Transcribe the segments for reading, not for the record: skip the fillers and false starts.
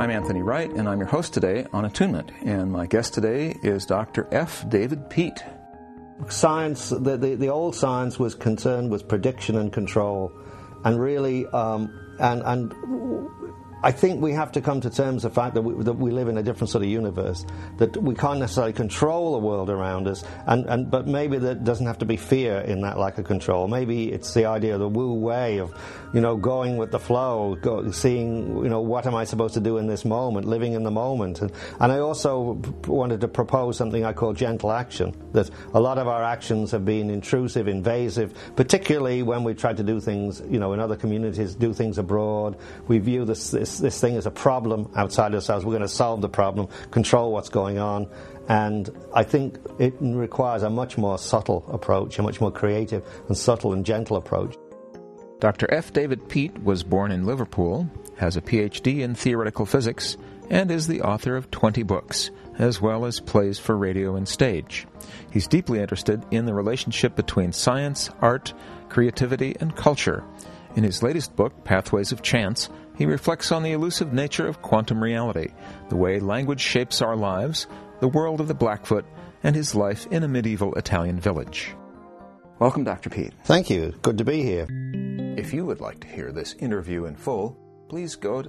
I'm Anthony Wright, and I'm your host today on Attunement. And my guest today is Dr. F. David Peat. Science, the old science was concerned with prediction and control, and really, and I think we have to come to terms with the fact that we live in a different sort of universe, that we can't necessarily control the world around us, but maybe there doesn't have to be fear in that lack of control. Maybe it's the idea of the Wu way of, going with the flow, seeing, what am I supposed to do in this moment, living in the moment. And I also wanted to propose something I call gentle action, that a lot of our actions have been intrusive, invasive, particularly when we try to do things, in other communities, do things abroad. We view this thing as a problem outside ourselves. We're going to solve the problem, control what's going on. And I think it requires a much more subtle approach, a much more creative and subtle and gentle approach. Dr. F. David Peat was born in Liverpool, has a Ph.D. in theoretical physics, and is the author of 20 books, as well as plays for radio and stage. He's deeply interested in the relationship between science, art, creativity, and culture. In his latest book, Pathways of Chance, he reflects on the elusive nature of quantum reality, the way language shapes our lives, the world of the Blackfoot, and his life in a medieval Italian village. Welcome, Dr. Peat. Thank you. Good to be here. If you would like to hear this interview in full, please go to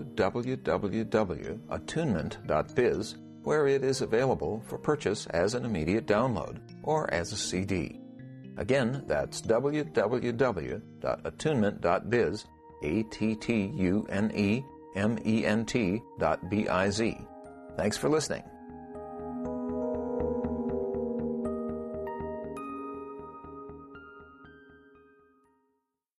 www.attunement.biz, where it is available for purchase as an immediate download or as a CD. Again, that's www.attunement.biz, ATTUNEMENT.biz. Thanks for listening.